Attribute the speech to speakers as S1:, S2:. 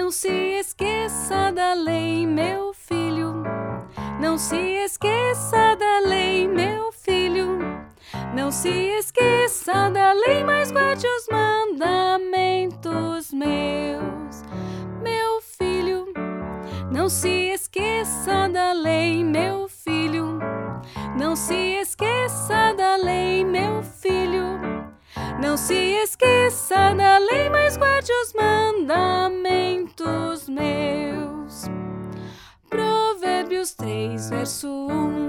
S1: Não se esqueça da lei, meu filho. Não se esqueça da lei, meu filho. Não se esqueça da lei, mas guarde os mandamentos meus, meu filho. Não se esqueça da lei, meu filho. Não se esqueça da lei, meu filho. Não se esqueça da lei, mas guarde os mandamentos meus. Provérbios 3, verso 1.